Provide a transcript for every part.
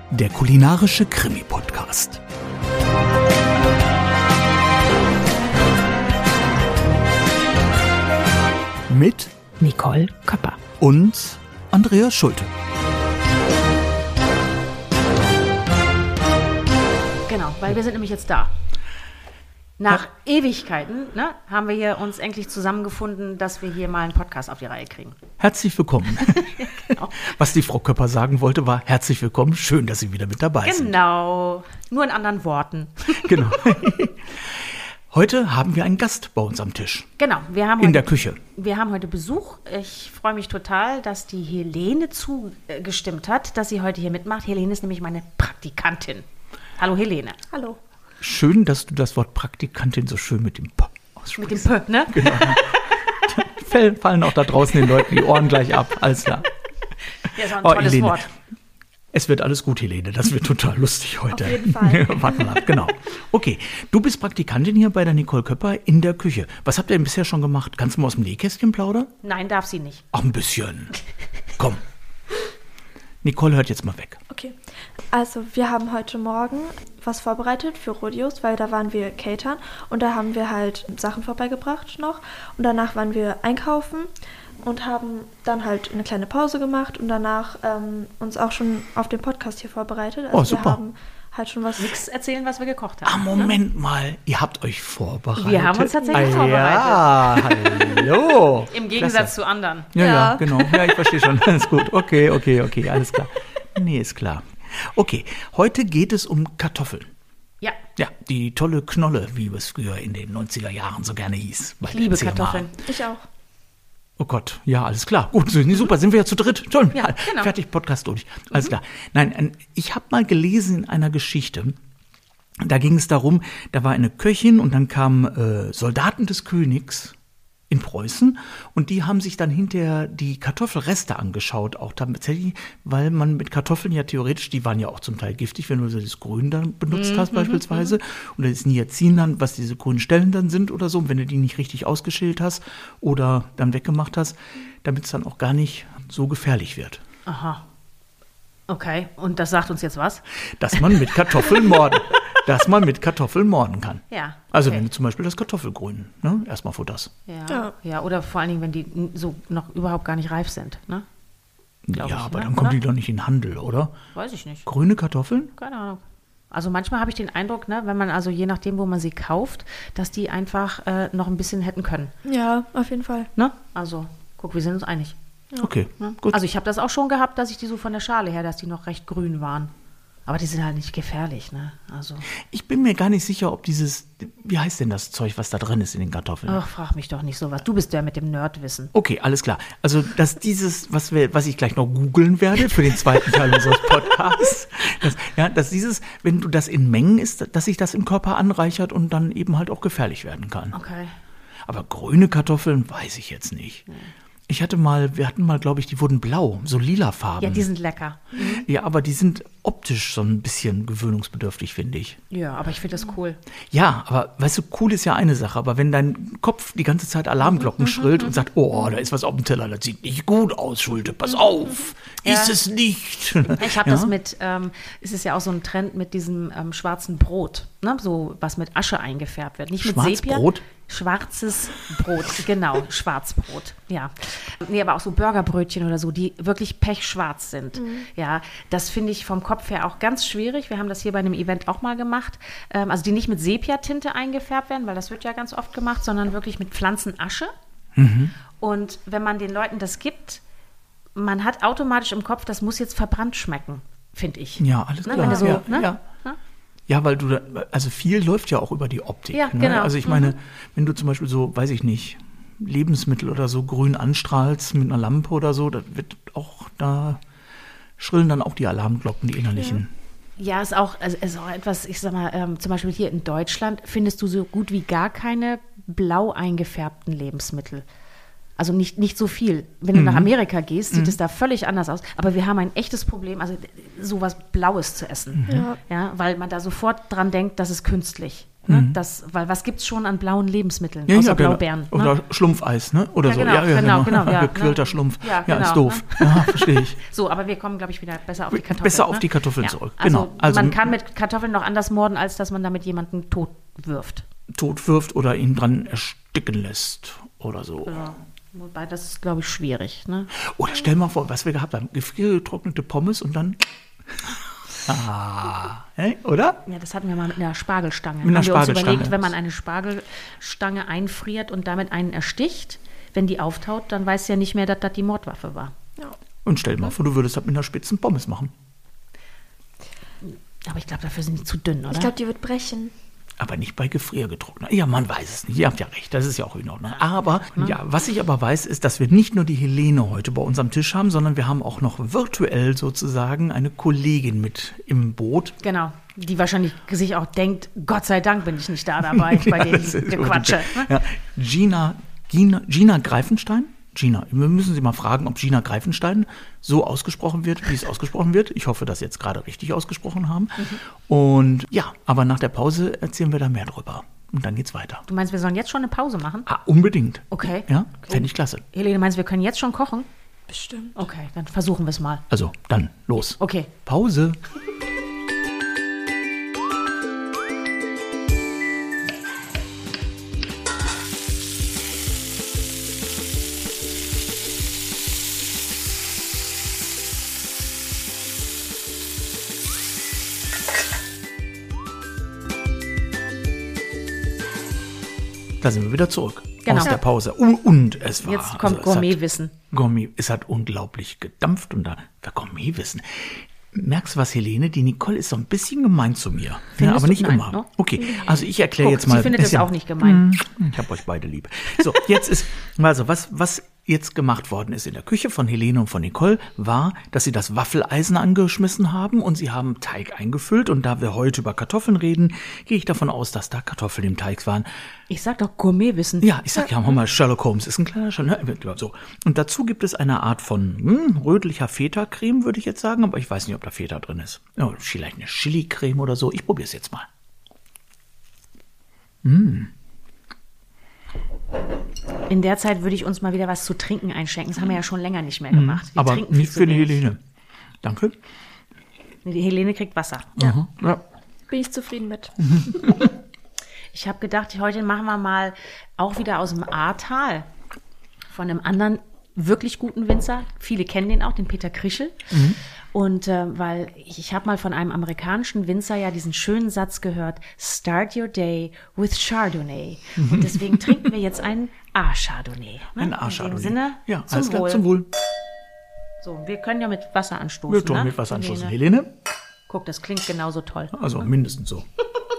der kulinarische Krimi-Podcast. Mit Nicole Köpper und Andreas Schulte. Genau, weil wir sind nämlich jetzt da. Nach Ewigkeiten haben wir hier uns endlich zusammengefunden, dass wir hier mal einen Podcast auf die Reihe kriegen. Herzlich willkommen. Genau. Was die Frau Köpper sagen wollte, war herzlich willkommen. Schön, dass Sie wieder mit dabei sind. Genau, nur in anderen Worten. Genau. Heute haben wir einen Gast bei uns am Tisch. Genau, in der Küche. Wir haben heute Besuch. Ich freue mich total, dass die Helene zugestimmt hat, dass sie heute hier mitmacht. Helene ist nämlich meine Praktikantin. Hallo Helene. Hallo. Schön, dass du das Wort Praktikantin so schön mit dem P aussprichst. Mit dem P, ne? Genau. Fallen auch da draußen den Leuten die Ohren gleich ab. Alles klar. Ja, ist auch ein tolles Helene. Wort. Es wird alles gut, Helene. Das wird total lustig heute. Auf jeden Fall. Warten wir mal ab, genau. Okay, du bist Praktikantin hier bei der Nicole Köpper in der Küche. Was habt ihr denn bisher schon gemacht? Kannst du mal aus dem Nähkästchen plaudern? Nein, darf sie nicht. Ach, ein bisschen. Komm. Nicole hört jetzt mal weg. Okay, also wir haben heute Morgen was vorbereitet für Rodeos, weil da waren wir catern und da haben wir halt Sachen vorbeigebracht noch und danach waren wir einkaufen und haben dann halt eine kleine Pause gemacht und danach uns auch schon auf den Podcast hier vorbereitet. Also super. Wir haben halt schon was... Nichts erzählen, was wir gekocht haben. Ah, Moment mal. Ihr habt euch vorbereitet. Wir haben uns tatsächlich Ja, hallo. Im Gegensatz zu anderen. Ja, genau. Ja, ich verstehe schon. Alles gut. Okay, alles klar. Nee, ist klar. Okay, heute geht es um Kartoffeln. Ja. Ja, die tolle Knolle, wie es früher in den 90er Jahren so gerne hieß. Ich liebe Kartoffeln. Ich auch. Oh Gott, ja, alles klar. Gut, super, sind wir ja zu dritt. Toll, Ja, genau. Fertig, Podcast durch. Alles klar. Nein, ich habe mal gelesen in einer Geschichte, da ging es darum, da war eine Köchin und dann kamen Soldaten des Königs in Preußen und die haben sich dann hinterher die Kartoffelreste angeschaut, auch tatsächlich, weil man mit Kartoffeln ja theoretisch, die waren ja auch zum Teil giftig, wenn du so das Grün dann benutzt hast beispielsweise oder das Niacin dann, was diese grünen Stellen dann sind oder so, wenn du die nicht richtig ausgeschält hast oder dann weggemacht hast, damit es dann auch gar nicht so gefährlich wird. Aha. Okay, und das sagt uns jetzt was? Dass man mit Kartoffeln morden kann. Ja. Also okay. wenn du zum Beispiel das Kartoffelgrün, ne, erstmal futterst. Ja, oder vor allen Dingen, wenn die so noch überhaupt gar nicht reif sind, ne? Glaub Ja, ich, aber ne? dann kommen Oder? die doch nicht in den Handel, oder? Weiß ich nicht. Grüne Kartoffeln? Keine Ahnung. Also manchmal habe ich den Eindruck, ne, wenn man also je nachdem, wo man sie kauft, dass die einfach noch ein bisschen hätten können. Ja, auf jeden Fall. Ne? Also, guck, wir sind uns einig. Okay, Ne? gut. Also ich habe das auch schon gehabt, dass ich die so von der Schale her, dass die noch recht grün waren. Aber die sind halt nicht gefährlich, ne? Also. Ich bin mir gar nicht sicher, ob dieses, wie heißt denn das Zeug, was da drin ist in den Kartoffeln? Ach, frag mich doch nicht sowas. Du bist der mit dem Nerdwissen. Okay, alles klar. Also, dass dieses, was ich gleich noch googeln werde für den zweiten Teil unseres Podcasts, dass dieses, wenn du das in Mengen isst, dass sich das im Körper anreichert und dann eben halt auch gefährlich werden kann. Okay. Aber grüne Kartoffeln weiß ich jetzt nicht. Wir hatten mal, glaube ich, die wurden blau, so lila Farben. Ja, die sind lecker. Ja, aber die sind optisch so ein bisschen gewöhnungsbedürftig, finde ich. Ja, aber ich finde das cool. Ja, aber weißt du, cool ist ja eine Sache, aber wenn dein Kopf die ganze Zeit Alarmglocken schrillt und sagt, oh, da ist was auf dem Teller, das sieht nicht gut aus, Schulte, pass auf, ist es nicht. Ich habe das mit, es ist ja auch so ein Trend mit diesem schwarzen Brot, ne? So was mit Asche eingefärbt wird. Nicht mit Sepia. Schwarzbrot? Schwarzes Brot, genau, Schwarzbrot, ja. Nee, aber auch so Burgerbrötchen oder so, die wirklich pechschwarz sind. Ja, das finde ich vom Kopf her auch ganz schwierig. Wir haben das hier bei einem Event auch mal gemacht. Also die nicht mit Sepia-Tinte eingefärbt werden, weil das wird ja ganz oft gemacht, sondern wirklich mit Pflanzenasche. Und wenn man den Leuten das gibt, man hat automatisch im Kopf, das muss jetzt verbrannt schmecken, finde ich. Ja, alles klar. Wenn du so, ja, ne? ja. Ja, weil also viel läuft ja auch über die Optik. Ja, ne? genau. Also ich meine, wenn du zum Beispiel so, weiß ich nicht, Lebensmittel oder so grün anstrahlst mit einer Lampe oder so, da schrillen dann auch die Alarmglocken, die innerlichen. Ja, ist auch etwas, ich sag mal, zum Beispiel hier in Deutschland findest du so gut wie gar keine blau eingefärbten Lebensmittel. Also nicht so viel. Wenn du nach Amerika gehst, sieht es da völlig anders aus. Aber wir haben ein echtes Problem, also sowas Blaues zu essen. Ja, weil man da sofort dran denkt, das ist künstlich. Ne? Weil was gibt's schon an blauen Lebensmitteln, Ja, außer genau. Blaubeeren? Ne? Oder Schlumpfeis, ne? Oder Ja, so. genau, ja, Gequillter ne? Schlumpf. Ja, Ja, ist genau, doof. Ja, verstehe ich. So, aber wir kommen, glaube ich, wieder besser auf die Kartoffeln. Besser auf ne? die Kartoffeln Ja. zurück. Also, Genau. Also man kann mit Kartoffeln noch anders morden, als dass man damit jemanden tot wirft. tot wirft oder ihn dran ersticken lässt oder so. Ja. Wobei, das ist, glaube ich, schwierig. Ne? Oder stell mal vor, was wir gehabt haben. Gefriergetrocknete Pommes und dann... oder? Ja, das hatten wir mal mit einer Spargelstange. Mit einer Haben wir uns Spargelstange. überlegt, wenn man eine Spargelstange einfriert und damit einen ersticht, wenn die auftaut, dann weiß ja nicht mehr, dass das die Mordwaffe war. Und stell dir mal vor, du würdest das mit einer spitzen Pommes machen. Aber ich glaube, dafür sind die zu dünn, oder? Ich glaube, die wird brechen. Aber nicht bei gefriergetrocknet. Ja, man weiß es nicht. Ihr habt ja recht, das ist ja auch in Ordnung. Aber, ja, was ich aber weiß, ist, dass wir nicht nur die Helene heute bei uns am Tisch haben, sondern wir haben auch noch virtuell sozusagen eine Kollegin mit im Boot. Genau. Die wahrscheinlich sich auch denkt, Gott sei Dank bin ich nicht da dabei, bei denen das ist Gequatsche. Ne? Ja, Gina Greifenstein. Gina, wir müssen Sie mal fragen, ob Gina Greifenstein so ausgesprochen wird, wie es ausgesprochen wird. Ich hoffe, dass Sie jetzt gerade richtig ausgesprochen haben. Und ja, aber nach der Pause erzählen wir da mehr drüber. Und dann geht's weiter. Du meinst, wir sollen jetzt schon eine Pause machen? Unbedingt. Okay. Ja, fände ich klasse. Helene, meinst du, wir können jetzt schon kochen? Bestimmt. Okay, dann versuchen wir es mal. Also, dann los. Okay. Pause. Da sind wir wieder zurück. Genau. Aus der Pause. Und es war... Jetzt kommt es Gourmetwissen. Es hat unglaublich gedampft und da für Gourmetwissen. Merkst du was, Helene? Die Nicole ist so ein bisschen gemein zu mir. Ja, Findest aber du? nicht Nein, immer. ne? Okay, also ich erkläre Guck, jetzt mal. sie findet das auch nicht gemein. Ich habe euch beide lieb. So, jetzt ist, also was jetzt gemacht worden ist in der Küche von Helene und von Nicole, war, dass sie das Waffeleisen angeschmissen haben und sie haben Teig eingefüllt. Und da wir heute über Kartoffeln reden, gehe ich davon aus, dass da Kartoffeln im Teig waren. Ich sag doch Gourmetwissen. Ja, ich sag ja mal, Sherlock Holmes ist ein kleiner so. Und dazu gibt es eine Art von rötlicher Feta-Creme, würde ich jetzt sagen, aber ich weiß nicht, ob da Feta drin ist. Ja, vielleicht eine Chili-Creme oder so. Ich probiere es jetzt mal. In der Zeit würde ich uns mal wieder was zu trinken einschenken. Das haben wir ja schon länger nicht mehr gemacht. Wir Aber trinken nicht viel für zu die wenig. Helene. Danke. Die Helene kriegt Wasser. Ja. Ja. Bin ich zufrieden mit. Ich habe gedacht, heute machen wir mal auch wieder aus dem Ahrtal von einem anderen wirklich guten Winzer. Viele kennen den auch, den Peter Krischel. Und weil ich habe mal von einem amerikanischen Winzer ja diesen schönen Satz gehört, Start your day with Chardonnay. Und deswegen trinken wir jetzt einen A-Chardonnay. Ne? Ein A-Chardonnay. In dem Sinne, Ja, zum alles klar, Wohl. zum Wohl. So, wir können ja mit Wasser anstoßen. Wir tun ne? mit was anstoßen. Helene. Helene? Guck, das klingt genauso toll. Also mindestens so.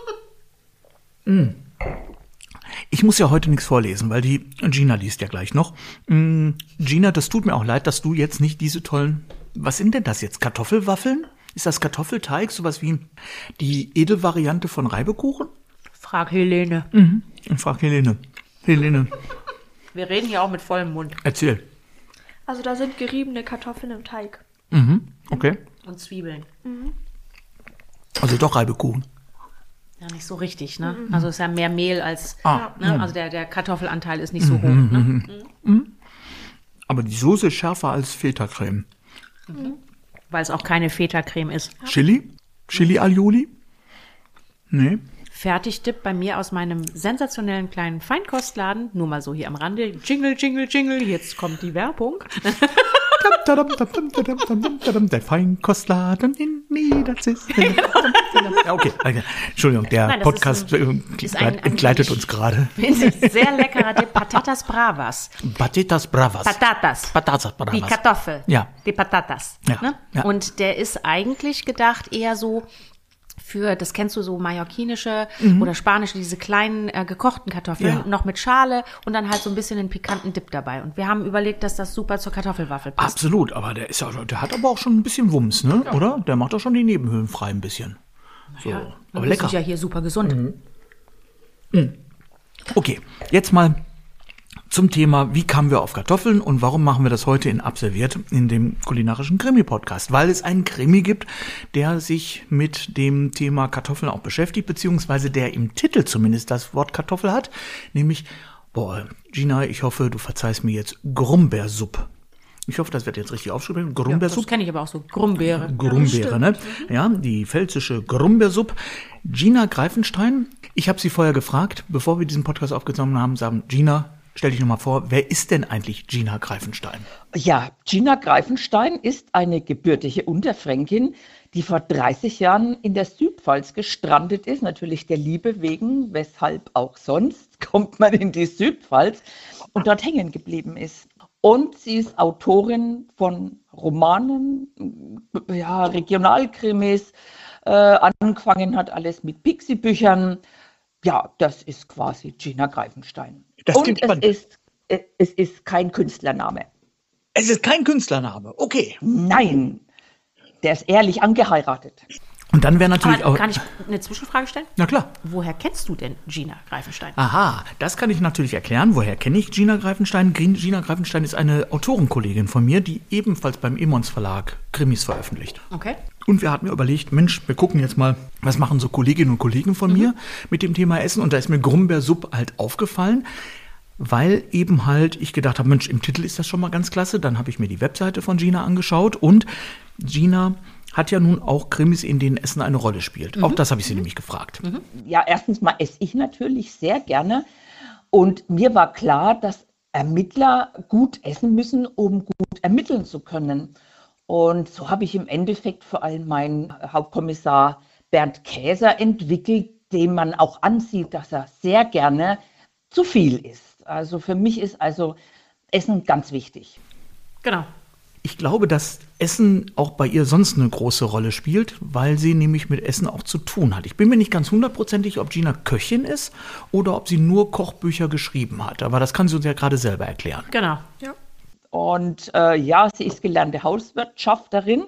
Ich muss ja heute nichts vorlesen, weil die Gina liest ja gleich noch. Gina, das tut mir auch leid, dass du jetzt nicht diese tollen... Was sind denn das jetzt? Kartoffelwaffeln? Ist das Kartoffelteig sowas wie die Edelvariante von Reibekuchen? Frag Helene. Ich frage Helene. Helene, Wir reden hier auch mit vollem Mund. erzähl. Also da sind geriebene Kartoffeln im Teig. Okay. Und Zwiebeln. Also doch Reibekuchen. Ja, nicht so richtig, ne? Also es ist ja mehr Mehl als, Ah, ne? Also der Kartoffelanteil ist nicht so hoch, ne? Aber die Soße ist schärfer als Feta-Creme. Weil es auch keine Feta-Creme ist. Chili? Chili-Alioli? Nee. Fertigtipp bei mir aus meinem sensationellen kleinen Feinkostladen. Nur mal so hier am Rande. Jingle, Jingle, Jingle. Jetzt kommt die Werbung. Der Feinkostladen in Niedersachsen. Ja, okay. Entschuldigung, der Nein, das Podcast ist ein entgleitet uns gerade. Finde ich sehr leckerer Dip. Patatas Bravas. Patatas Bravas. Patatas. Patatas Bravas. Die Kartoffel. Ja. Die Patatas. Ja, Ne? ja. Und der ist eigentlich gedacht eher so für, das kennst du, so mallorquinische oder spanische, diese kleinen gekochten Kartoffeln, Ja. noch mit Schale und dann halt so ein bisschen den pikanten Dip dabei. Und wir haben überlegt, dass das super zur Kartoffelwaffel passt. Absolut, aber der hat aber auch schon ein bisschen Wumms, ne? Oder? Der macht doch schon die Nebenhöhlen frei ein bisschen. So. Ja, Aber wir lecker. sind ja hier super gesund. Okay, jetzt mal zum Thema, wie kamen wir auf Kartoffeln und warum machen wir das heute in Abserviert in dem kulinarischen Krimi-Podcast? Weil es einen Krimi gibt, der sich mit dem Thema Kartoffeln auch beschäftigt, beziehungsweise der im Titel zumindest das Wort Kartoffel hat, nämlich, Gina, ich hoffe, du verzeihst mir jetzt Grumbeersuppe. Ich hoffe, das wird jetzt richtig aufgeschrieben. Grumbeersuppe. Das kenne ich aber auch so. Grumbeere. Grumbeere, ne? Ja, die pfälzische Grumbeersuppe. Gina Greifenstein. Ich habe sie vorher gefragt, bevor wir diesen Podcast aufgenommen haben, sagen, Gina, stell dich nochmal vor, wer ist denn eigentlich Gina Greifenstein? Ja, Gina Greifenstein ist eine gebürtige Unterfränkin, die vor 30 Jahren in der Südpfalz gestrandet ist, natürlich der Liebe wegen, weshalb auch sonst kommt man in die Südpfalz und dort hängen geblieben ist. Und sie ist Autorin von Romanen, ja, Regionalkrimis, angefangen hat alles mit Pixie-Büchern. Ja, das ist quasi Gina Greifenstein. Und es ist kein Künstlername. Es ist kein Künstlername, okay. Nein, der ist ehrlich angeheiratet. Und dann wäre natürlich auch... Kann ich eine Zwischenfrage stellen? Na klar. Woher kennst du denn Gina Greifenstein? Aha, das kann ich natürlich erklären. Woher kenne ich Gina Greifenstein? Gina Greifenstein ist eine Autorenkollegin von mir, die ebenfalls beim Emons Verlag Krimis veröffentlicht. Okay. Und wir hatten mir überlegt, Mensch, wir gucken jetzt mal, was machen so Kolleginnen und Kollegen von mir mit dem Thema Essen. Und da ist mir Grumbeersuppe halt aufgefallen, weil eben halt ich gedacht habe, Mensch, im Titel ist das schon mal ganz klasse. Dann habe ich mir die Webseite von Gina angeschaut und Gina hat ja nun auch Krimis, in denen Essen eine Rolle spielt. Auch das habe ich sie nämlich gefragt. Ja, erstens mal esse ich natürlich sehr gerne und mir war klar, dass Ermittler gut essen müssen, um gut ermitteln zu können. Und so habe ich im Endeffekt vor allem meinen Hauptkommissar Bernd Käser entwickelt, dem man auch ansieht, dass er sehr gerne zu viel isst. Also für mich ist also Essen ganz wichtig. Genau. Ich glaube, dass Essen auch bei ihr sonst eine große Rolle spielt, weil sie nämlich mit Essen auch zu tun hat. Ich bin mir nicht ganz hundertprozentig, ob Gina Köchin ist oder ob sie nur Kochbücher geschrieben hat. Aber das kann sie uns ja gerade selber erklären. Genau. Ja. Und ja, sie ist gelernte Hauswirtschafterin,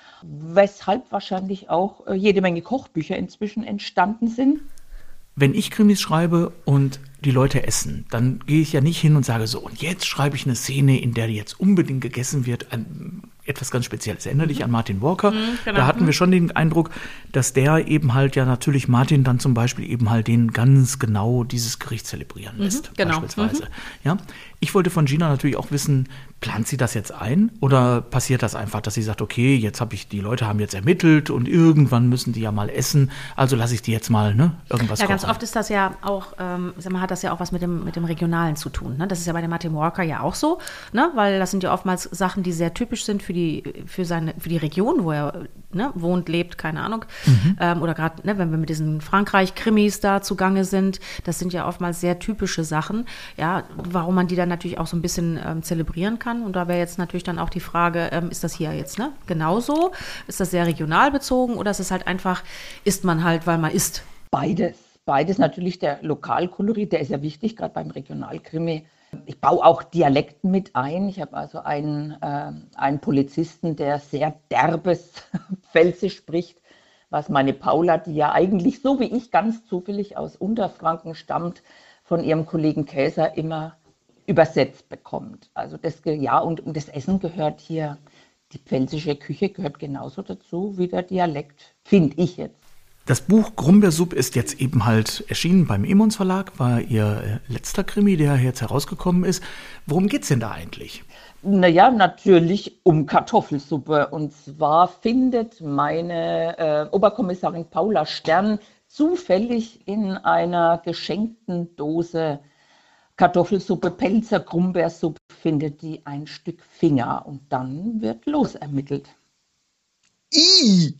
weshalb wahrscheinlich auch jede Menge Kochbücher inzwischen entstanden sind. Wenn ich Krimis schreibe und die Leute essen, dann gehe ich ja nicht hin und sage so, und jetzt schreibe ich eine Szene, in der jetzt unbedingt gegessen wird, etwas ganz Spezielles. Erinnere dich an Martin Walker. Genau. Da hatten wir schon den Eindruck, dass der eben halt ja natürlich Martin dann zum Beispiel eben halt den ganz genau dieses Gericht zelebrieren lässt. Genau. Beispielsweise. Ja. Ich wollte von Gina natürlich auch wissen, plant sie das jetzt ein oder passiert das einfach, dass sie sagt, okay, jetzt die Leute haben jetzt ermittelt und irgendwann müssen die ja mal essen, also lasse ich die jetzt mal irgendwas Ja, kochen. ganz oft ist das ja auch, hat das ja auch was mit dem Regionalen zu tun. Ne? Das ist ja bei dem Martin Walker ja auch so, ne? Weil das sind ja oftmals Sachen, die sehr typisch sind für die Region, wo er wohnt, lebt, keine Ahnung. Oder gerade, wenn wir mit diesen Frankreich-Krimis da zugange sind, das sind ja oftmals sehr typische Sachen, ja, warum man die dann natürlich auch so ein bisschen zelebrieren kann. Und da wäre jetzt natürlich dann auch die Frage, ist das hier jetzt genauso? Ist das sehr regional bezogen oder ist es halt einfach, isst man halt, weil man isst? Beides. Beides natürlich, der Lokalkolorit, der ist ja wichtig, gerade beim Regionalkrimi. Ich baue auch Dialekten mit ein. Ich habe also einen Polizisten, der sehr derbes Pfälzisch spricht, was meine Paula, die ja eigentlich so wie ich ganz zufällig aus Unterfranken stammt, von ihrem Kollegen Käser immer übersetzt bekommt. Also und das Essen gehört hier, die pfälzische Küche gehört genauso dazu wie der Dialekt, finde ich jetzt. Das Buch Grumbeersuppe ist jetzt eben halt erschienen beim Emons Verlag, war ihr letzter Krimi, der jetzt herausgekommen ist. Worum geht's denn da eigentlich? Naja, natürlich um Kartoffelsuppe. Und zwar findet meine Oberkommissarin Paula Stern zufällig in einer geschenkten Dose Kartoffelsuppe, Pelzer Grumbeersuppe, findet die ein Stück Finger. Und dann wird losermittelt. I!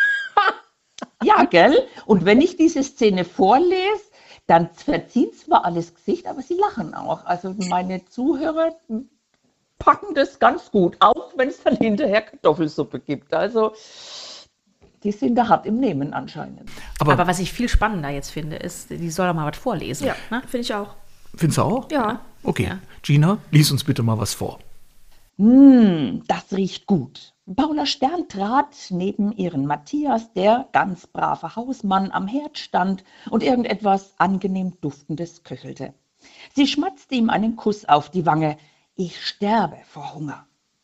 Ja, gell? Und wenn ich diese Szene vorlese, dann verzieht zwar alles Gesicht, aber sie lachen auch. Also meine Zuhörer packen das ganz gut, auch wenn es dann hinterher Kartoffelsuppe gibt. Also die sind da hart im Nehmen anscheinend. Aber was ich viel spannender jetzt finde, ist, die soll doch mal was vorlesen. Ja, finde ich auch. Findest du auch? Ja. Okay, Ja. Gina, lies uns bitte mal was vor. Das riecht gut. Paula Stern trat neben ihren Matthias, der ganz brave Hausmann, am Herd stand und irgendetwas angenehm Duftendes köchelte. Sie schmatzte ihm einen Kuss auf die Wange. »Ich sterbe vor Hunger.«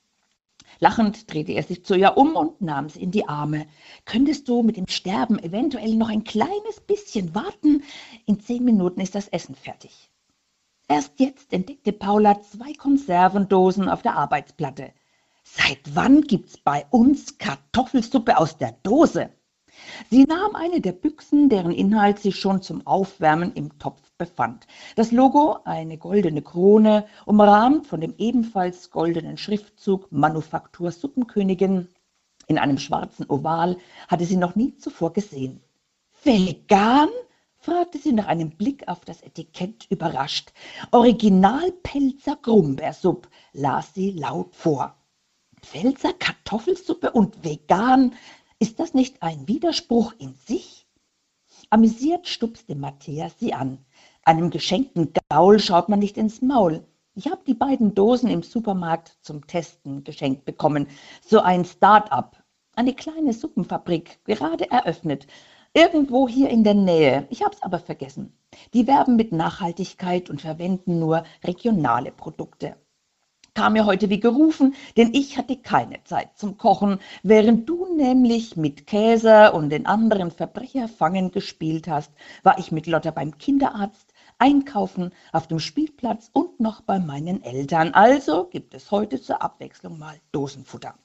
Lachend drehte er sich zu ihr um und nahm sie in die Arme. »Könntest du mit dem Sterben eventuell noch ein kleines bisschen warten? In 10 Minuten ist das Essen fertig.« Erst jetzt entdeckte Paula 2 Konservendosen auf der Arbeitsplatte. »Seit wann gibt's bei uns Kartoffelsuppe aus der Dose?« Sie nahm eine der Büchsen, deren Inhalt sich schon zum Aufwärmen im Topf befand. Das Logo, eine goldene Krone, umrahmt von dem ebenfalls goldenen Schriftzug Manufaktur Suppenkönigin in einem schwarzen Oval, hatte sie noch nie zuvor gesehen. »Vegan?« fragte sie nach einem Blick auf das Etikett überrascht. »Original Pfälzer Grumbeersuppe«, las sie laut vor. »Pfälzer Kartoffelsuppe und vegan? Ist das nicht ein Widerspruch in sich?« Amüsiert stupste Matthias sie an. »Einem geschenkten Gaul schaut man nicht ins Maul. Ich habe die beiden Dosen im Supermarkt zum Testen geschenkt bekommen. So ein Start-up, eine kleine Suppenfabrik, gerade eröffnet. Irgendwo hier in der Nähe. Ich habe es aber vergessen. Die werben mit Nachhaltigkeit und verwenden nur regionale Produkte. Kam mir heute wie gerufen, denn ich hatte keine Zeit zum Kochen, während du nämlich mit Käse und den anderen Verbrecherfangen gespielt hast, war ich mit Lotta beim Kinderarzt, einkaufen, auf dem Spielplatz und noch bei meinen Eltern. Also gibt es heute zur Abwechslung mal Dosenfutter.«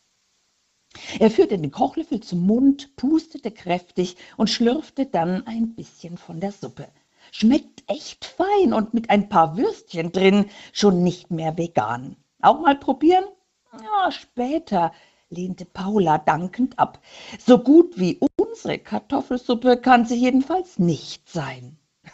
Er führte den Kochlöffel zum Mund, pustete kräftig und schlürfte dann ein bisschen von der Suppe. Schmeckt echt fein und mit ein paar Würstchen drin, schon nicht mehr vegan. Auch mal probieren? Ja, später, lehnte Paula dankend ab. So gut wie unsere Kartoffelsuppe kann sie jedenfalls nicht sein.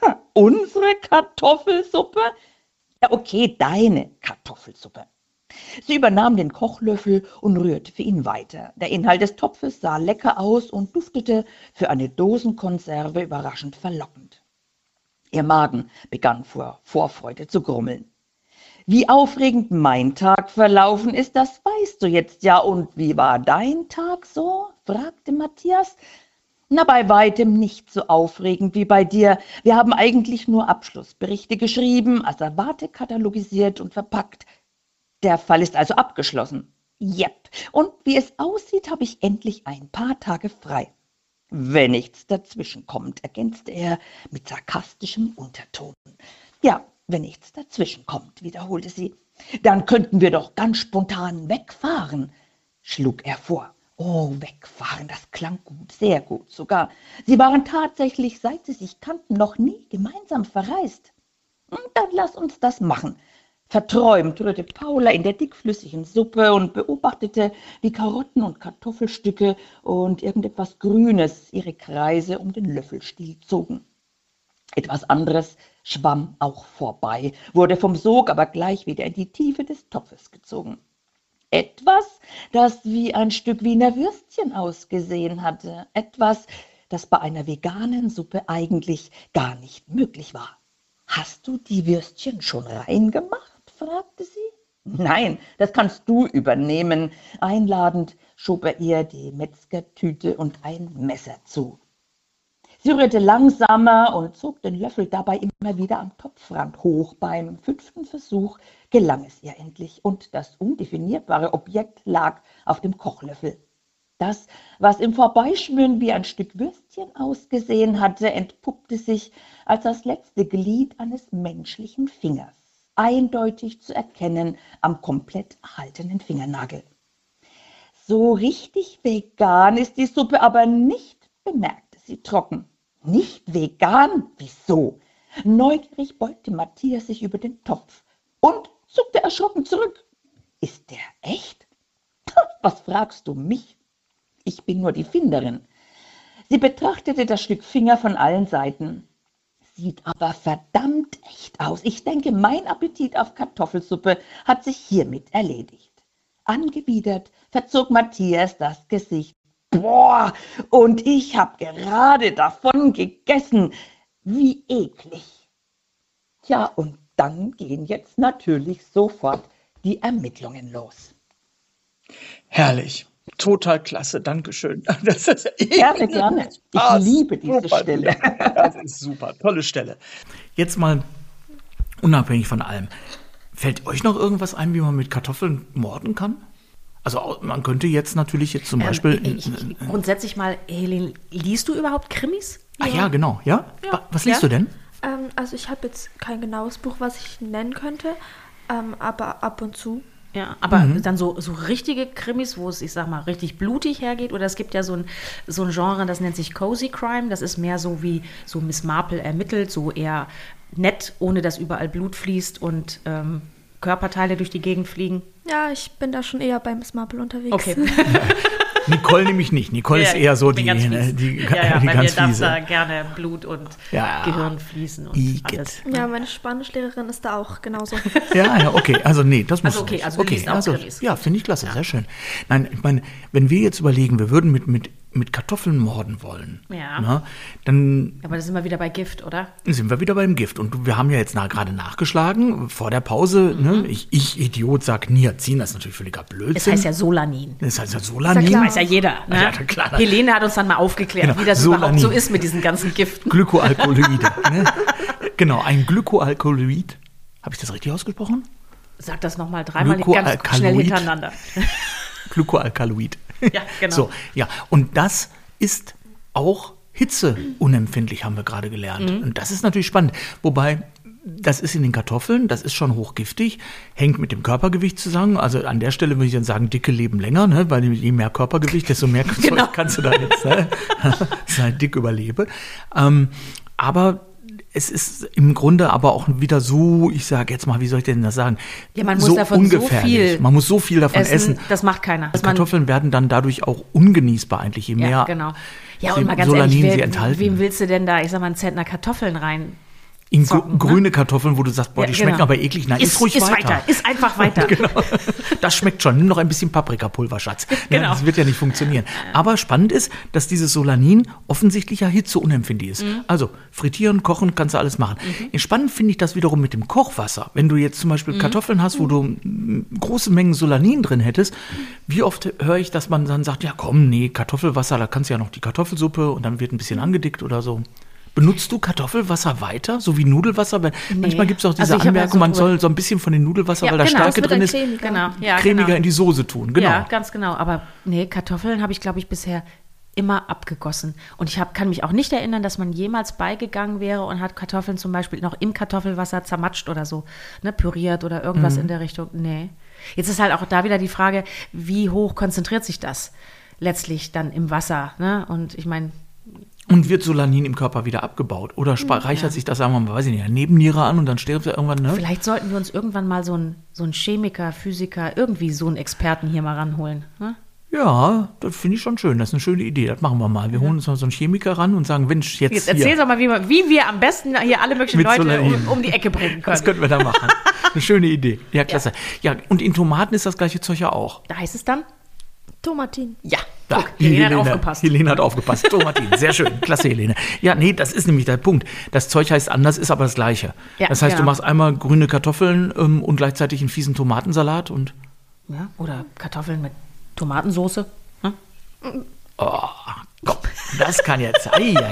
Unsere Kartoffelsuppe? Ja, okay, deine Kartoffelsuppe. Sie übernahm den Kochlöffel und rührte für ihn weiter. Der Inhalt des Topfes sah lecker aus und duftete für eine Dosenkonserve überraschend verlockend. Ihr Magen begann vor Vorfreude zu grummeln. Wie aufregend mein Tag verlaufen ist, das weißt du jetzt ja. Und wie war dein Tag so? Fragte Matthias. Na, bei weitem nicht so aufregend wie bei dir. Wir haben eigentlich nur Abschlussberichte geschrieben, Asservate katalogisiert und verpackt. Der Fall ist also abgeschlossen. Jep. Und wie es aussieht, habe ich endlich ein paar Tage frei. Wenn nichts dazwischenkommt, ergänzte er mit sarkastischem Unterton. Ja, wenn nichts dazwischenkommt, wiederholte sie. Dann könnten wir doch ganz spontan wegfahren, schlug er vor. Oh, wegfahren, das klang gut, sehr gut sogar. Sie waren tatsächlich, seit sie sich kannten, noch nie gemeinsam verreist. Dann lass uns das machen. Verträumt rührte Paula in der dickflüssigen Suppe und beobachtete, wie Karotten und Kartoffelstücke und irgendetwas Grünes ihre Kreise um den Löffelstiel zogen. Etwas anderes schwamm auch vorbei, wurde vom Sog aber gleich wieder in die Tiefe des Topfes gezogen. Etwas, das wie ein Stück Wiener Würstchen ausgesehen hatte. Etwas, das bei einer veganen Suppe eigentlich gar nicht möglich war. »Hast du die Würstchen schon reingemacht?« fragte sie. »Nein, das kannst du übernehmen.« Einladend schob er ihr die Metzgertüte und ein Messer zu. Sie rührte langsamer und zog den Löffel dabei immer wieder am Topfrand hoch. Beim 5. Versuch gelang es ihr endlich und das undefinierbare Objekt lag auf dem Kochlöffel. Das, was im Vorbeischwimmen wie ein Stück Würstchen ausgesehen hatte, entpuppte sich als das letzte Glied eines menschlichen Fingers, eindeutig zu erkennen am komplett erhaltenen Fingernagel. So richtig vegan ist die Suppe aber nicht, bemerkte sie trocken. Nicht vegan? Wieso? Neugierig beugte Matthias sich über den Topf und zuckte erschrocken zurück. Ist der echt? Was fragst du mich? Ich bin nur die Finderin. Sie betrachtete das Stück Finger von allen Seiten. Sieht aber verdammt echt aus. Ich denke, mein Appetit auf Kartoffelsuppe hat sich hiermit erledigt. Angewidert verzog Matthias das Gesicht. Boah, und ich habe gerade davon gegessen. Wie eklig. Ja, und dann gehen jetzt natürlich sofort die Ermittlungen los. Herrlich. Total klasse, Dankeschön. Das ist gerne, gerne. Ich liebe diese super, Stelle. Das ist super, tolle Stelle. Jetzt mal unabhängig von allem. Fällt euch noch irgendwas ein, wie man mit Kartoffeln morden kann? Also man könnte jetzt natürlich zum Beispiel... Grundsätzlich mal, Helene, liest du überhaupt Krimis? Ach ja, genau. Ja? Was liest du denn? Also ich habe jetzt kein genaues Buch, was ich nennen könnte, aber ab und zu. Ja, aber dann so richtige Krimis, wo es, ich sag mal, richtig blutig hergeht, oder es gibt ja so ein Genre, das nennt sich Cozy Crime, das ist mehr so wie so Miss Marple ermittelt, so eher nett, ohne dass überall Blut fließt und Körperteile durch die Gegend fliegen. Ja, ich bin da schon eher bei Miss Marple unterwegs. Okay. Nicole nämlich nicht. Nicole ist eher so die ganz darf da gerne Blut und Gehirn fließen und alles. Ja, meine Spanischlehrerin ist da auch genauso. Ja, okay. Also nee, das muss okay, nicht. also du liest auch Krimis. Ja, finde ich klasse, sehr schön. Nein, ich meine, wenn wir jetzt überlegen, wir würden mit Kartoffeln morden wollen, dann... Aber da sind wir wieder bei Gift, oder? Sind wir wieder beim Gift. Und wir haben ja jetzt gerade nachgeschlagen, vor der Pause, ich Idiot, sag Niacin, das ist natürlich völliger Blödsinn. Das heißt ja Solanin. Das heißt ja Solanin. Das weiß ja jeder. Ne? Ja, klar. Helene hat uns dann mal aufgeklärt, wie das Solanin. überhaupt so ist mit diesen ganzen Giften. Glykoalkaloide. Ne? Genau, ein Glykoalkaloid. Habe ich das richtig ausgesprochen? Sag das nochmal dreimal ganz schnell hintereinander. Glykoalkaloid. Ja, genau. So, ja, und das ist auch hitzeunempfindlich, haben wir gerade gelernt. Und das ist natürlich spannend. Wobei, das ist in den Kartoffeln, das ist schon hochgiftig, hängt mit dem Körpergewicht zusammen. Also an der Stelle würde ich dann sagen, Dicke leben länger, ne? Weil je mehr Körpergewicht, desto mehr kannst du da jetzt sein dick überlebe. Aber es ist im Grunde aber auch wieder so, ich sage jetzt mal, wie soll ich denn das sagen? Ja, man muss so davon so viel. Man muss so viel davon essen. Das macht keiner. Kartoffeln werden dann dadurch auch ungenießbar eigentlich, je mehr. Ja, genau. Ja, und mal ganz Solanin ehrlich, sie enthalten. wem willst du denn da, ich sag mal, einen Zentner Kartoffeln rein? In grüne Kartoffeln, wo du sagst, boah, die schmecken aber eklig. Nein, iss ruhig weiter. Iss einfach weiter. Genau. Das schmeckt schon. Nimm noch ein bisschen Paprikapulver, Schatz. Genau. Das wird ja nicht funktionieren. Aber spannend ist, dass dieses Solanin offensichtlich ja hitzeunempfindlich ist. Also frittieren, kochen, kannst du alles machen. Spannend finde ich das wiederum mit dem Kochwasser. Wenn du jetzt zum Beispiel Kartoffeln hast, wo du große Mengen Solanin drin hättest, wie oft höre ich, dass man dann sagt, ja komm, nee, Kartoffelwasser, da kannst du ja noch die Kartoffelsuppe und dann wird ein bisschen angedickt oder so. Benutzt du Kartoffelwasser weiter, so wie Nudelwasser? Weil manchmal gibt es auch diese Anmerkung, man soll so ein bisschen von dem Nudelwasser, weil da Stärke drin ist, cremiger in die Soße tun. Genau. Ja, ganz genau. Aber nee, Kartoffeln habe ich, glaube ich, bisher immer abgegossen. Und ich kann mich auch nicht erinnern, dass man jemals beigegangen wäre und hat Kartoffeln zum Beispiel noch im Kartoffelwasser zermatscht oder so, ne, püriert oder irgendwas in der Richtung. Nee. Jetzt ist halt auch da wieder die Frage, wie hoch konzentriert sich das letztlich dann im Wasser? Ne? Und ich meine... Und wird Solanin im Körper wieder abgebaut? Oder reichert sich das, sagen wir mal, weiß ich nicht, Nebenniere an und dann stirbt er irgendwann, ne? Vielleicht sollten wir uns irgendwann mal so einen Chemiker, Physiker, irgendwie so einen Experten hier mal ranholen. Ne? Ja, das finde ich schon schön. Das ist eine schöne Idee. Das machen wir mal. Wir holen uns mal so einen Chemiker ran und sagen, Mensch, jetzt erzähl doch mal, wie wir am besten hier alle möglichen Leute um die Ecke bringen können. Das könnten wir da machen. Eine schöne Idee. Ja, klasse. Ja, und in Tomaten ist das gleiche Zeug ja auch. Da heißt es dann? Tomatin. Ja, guck, Helene hat aufgepasst. Helene hat aufgepasst. Tomatin, sehr schön. Klasse, Helene. Ja, nee, das ist nämlich der Punkt. Das Zeug heißt anders, ist aber das Gleiche. Ja, das heißt, du machst einmal grüne Kartoffeln und gleichzeitig einen fiesen Tomatensalat und... Ja, oder Kartoffeln mit Tomatensoße. Hm? Oh, komm, das kann jetzt...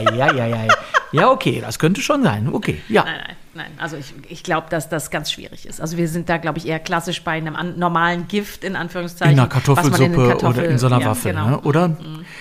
Ja, okay, das könnte schon sein. Okay, ja. Nein. Also ich glaube, dass das ganz schwierig ist. Also wir sind da, glaube ich, eher klassisch bei einem normalen Gift, in Anführungszeichen. In einer Kartoffelsuppe oder in so einer Waffel, genau. Ne? Oder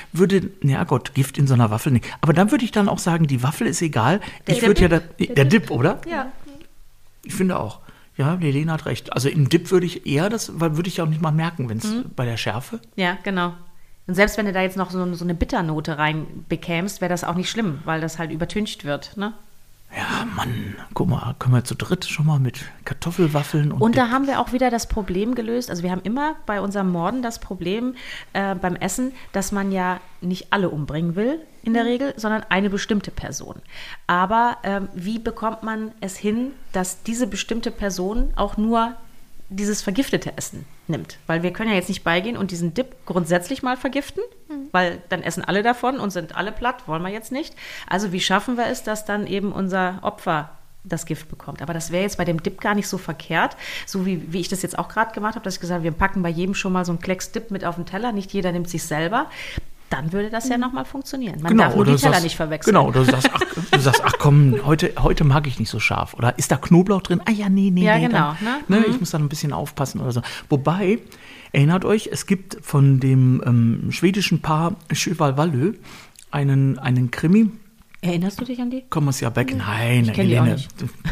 Gift in so einer Waffel nicht. Aber dann würde ich dann auch sagen, die Waffel ist egal. Der Dip, oder? Ja. Ich finde auch. Ja, Helene hat recht. Also im Dip würde ich eher weil würde ich auch nicht mal merken, wenn es bei der Schärfe. Ja, genau. Und selbst wenn du da jetzt noch so eine Bitternote rein bekämst, wäre das auch nicht schlimm, weil das halt übertüncht wird, ne? Ja, Mann, guck mal, können wir zu dritt schon mal mit Kartoffelwaffeln und da haben wir auch wieder das Problem gelöst. Also wir haben immer bei unserem Morden das Problem beim Essen, dass man ja nicht alle umbringen will in der Regel, sondern eine bestimmte Person. Aber wie bekommt man es hin, dass diese bestimmte Person auch nur dieses vergiftete Essen nimmt? Weil wir können ja jetzt nicht beigehen und diesen Dip grundsätzlich mal vergiften, weil dann essen alle davon und sind alle platt, wollen wir jetzt nicht. Also wie schaffen wir es, dass dann eben unser Opfer das Gift bekommt? Aber das wäre jetzt bei dem Dip gar nicht so verkehrt, so wie ich das jetzt auch gerade gemacht habe, dass ich gesagt habe, wir packen bei jedem schon mal so einen Klecks Dip mit auf den Teller, nicht jeder nimmt sich selber. dann würde das ja nochmal funktionieren. Man darf nur die Teller nicht verwechseln. Genau, du sagst, ach komm, heute mag ich nicht so scharf. Oder ist da Knoblauch drin? Ah ja, nee. Ja, genau. Ich muss da ein bisschen aufpassen oder so. Wobei, erinnert euch, es gibt von dem schwedischen Paar Sjöwall Vallö einen Krimi. Erinnerst du dich an die? Kommercia Beck? Nein, ich kenne die auch nicht.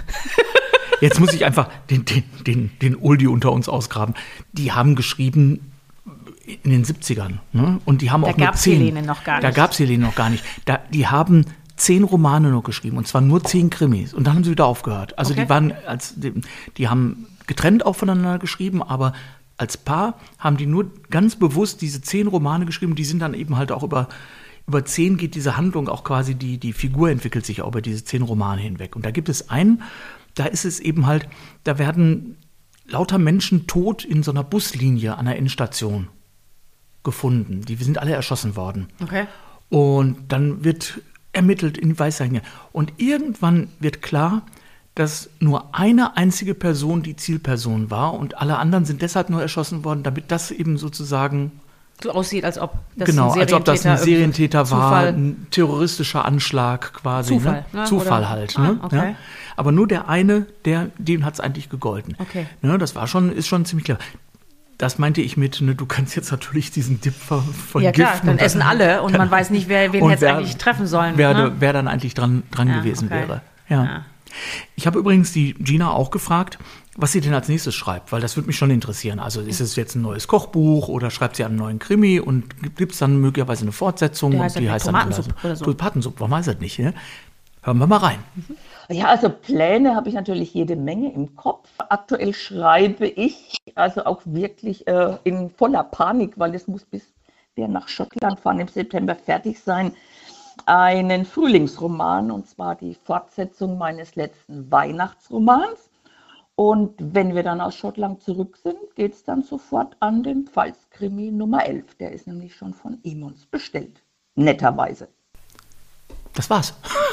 Jetzt muss ich einfach den Uldi unter uns ausgraben. Die haben geschrieben in den 70ern. Ne? Und die haben auch nur 10. Helene noch gar nicht. Da gab es Helene noch gar nicht. Die haben 10 Romane noch geschrieben. Und zwar nur 10 Krimis. Und dann haben sie wieder aufgehört. Also die haben getrennt auch voneinander geschrieben, aber als Paar haben die nur ganz bewusst diese 10 Romane geschrieben. Die sind dann eben halt auch über 10 geht diese Handlung auch quasi, die Figur entwickelt sich auch über diese 10 Romane hinweg. Und da gibt es einen, da ist es eben halt, da werden lauter Menschen tot in so einer Buslinie an der Endstation gefunden. Die sind alle erschossen worden. Okay. Und dann wird ermittelt in die Weißlinie. Und irgendwann wird klar, dass nur eine einzige Person die Zielperson war und alle anderen sind deshalb nur erschossen worden, damit das eben sozusagen so aussieht, als ob das ein Serientäter war, ein terroristischer Anschlag quasi. Zufall, ne? Zufall oder? halt. Ne? Okay. Ja? Aber nur der eine, dem hat es eigentlich gegolten. Okay. Ne? Das ist schon ziemlich klar. Das meinte ich mit, ne, du kannst jetzt natürlich diesen Dip vergiften. Ja klar, dann essen alle und man weiß nicht, wen hätte es eigentlich treffen sollen. Wer dann eigentlich dran gewesen wäre. Ja. Ich habe übrigens die Gina auch gefragt, was sie denn als nächstes schreibt, weil das würde mich schon interessieren. Also ist es jetzt ein neues Kochbuch oder schreibt sie einen neuen Krimi und gibt es dann möglicherweise eine Fortsetzung? Die heißt dann Tomatensuppe oder so. Tomatensuppe, warum heißt das nicht? Ne? Hören wir mal rein. Ja, also Pläne habe ich natürlich jede Menge im Kopf. Aktuell schreibe ich also auch wirklich in voller Panik, weil es muss, bis wir nach Schottland fahren, im September fertig sein, einen Frühlingsroman, und zwar die Fortsetzung meines letzten Weihnachtsromans. Und wenn wir dann aus Schottland zurück sind, geht es dann sofort an den Pfalz-Krimi Nummer 11. Der ist nämlich schon von Emons bestellt. Netterweise. Das war's.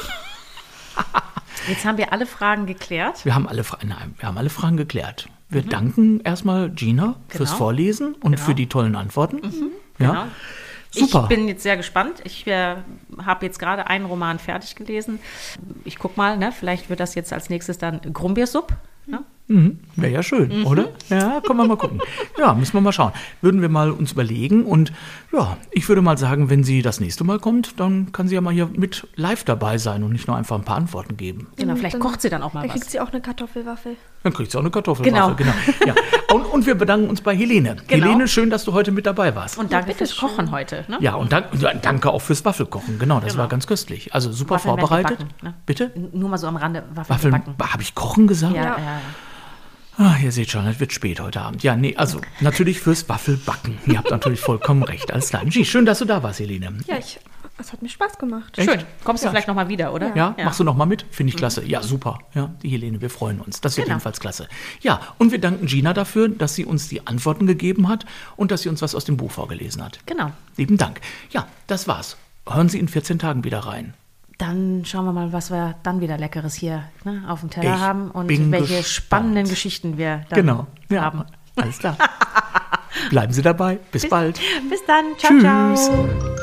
Jetzt haben wir alle Fragen geklärt. Wir haben alle Fragen geklärt. Wir danken erstmal Gina fürs Vorlesen und für die tollen Antworten. Ja. Genau. Super. Ich bin jetzt sehr gespannt. Ich habe jetzt gerade einen Roman fertig gelesen. Ich guck mal, ne? Vielleicht wird das jetzt als nächstes dann Grumbiersuppe. Ne? Wäre ja schön, oder? Ja, können wir mal gucken. Ja, müssen wir mal schauen. Würden wir mal uns überlegen und ja, ich würde mal sagen, wenn sie das nächste Mal kommt, dann kann sie ja mal hier mit live dabei sein und nicht nur einfach ein paar Antworten geben. Genau, vielleicht kocht sie dann auch mal was. Dann kriegt sie auch eine Kartoffelwaffel. Dann kriegt sie auch eine Kartoffelwaffel, genau. Ja. Und wir bedanken uns bei Helene. Genau. Helene, schön, dass du heute mit dabei warst. Und danke fürs Kochen heute. Ne? Ja, und danke auch fürs Waffelkochen. Genau, das war ganz köstlich. Also super Waffeln vorbereitet. Backen, ne? Bitte? Nur mal so am Rande Waffeln backen. Habe ich Kochen gesagt? Ja. Ihr seht schon, es wird spät heute Abend. Ja, nee, also natürlich fürs Waffelbacken. Ihr habt natürlich vollkommen recht. Alles klar. Schön, dass du da warst, Helene. Ja, es hat mir Spaß gemacht. Echt? Schön. Kommst du vielleicht nochmal wieder, oder? Ja, machst du nochmal mit? Finde ich klasse. Ja, super. Ja, die Helene, wir freuen uns. Das wird jedenfalls klasse. Ja, und wir danken Gina dafür, dass sie uns die Antworten gegeben hat und dass sie uns was aus dem Buch vorgelesen hat. Genau. Lieben Dank. Ja, das war's. Hören Sie in 14 Tagen wieder rein. Dann schauen wir mal, was wir dann wieder Leckeres hier auf dem Teller haben und welche gespannt. spannenden Geschichten wir dann haben. Alles klar. Bleiben Sie dabei. Bis bald. Bis dann. Ciao, Tschüss. ciao.